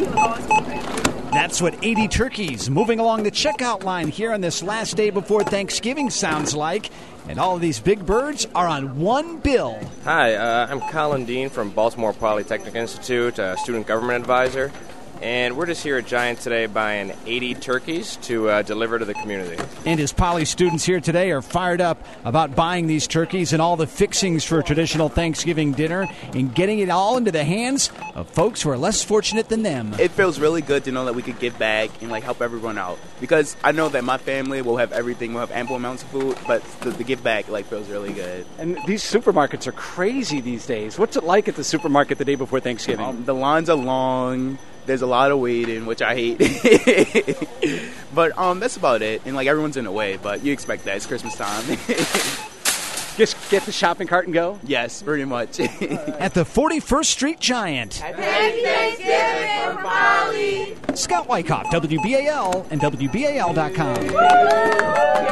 That's what 80 turkeys moving along the checkout line here on this last day before Thanksgiving sounds like. And all of these big birds are on one bill. Hi, I'm Colin Dean from Baltimore Polytechnic Institute, a student government advisor. And we're just here at Giant today buying 80 turkeys to deliver to the community. And his Poly students here today are fired up about buying these turkeys and all the fixings for a traditional Thanksgiving dinner and getting it all into the hands of folks who are less fortunate than them. It feels really good to know that we could give back and help everyone out. Because I know that my family will have everything, we'll have ample amounts of food, but to give back feels really good. And these supermarkets are crazy these days. What's it like at the supermarket the day before Thanksgiving? The lines are long. There's a lot of waiting, which I hate. But that's about it. And everyone's in a way, but you expect that. It's Christmas time. Just get the shopping cart and go? Yes, pretty much. At the 41st Street Giant. Happy Thanksgiving from Poly. Scott Wyckoff, WBAL and WBAL.com.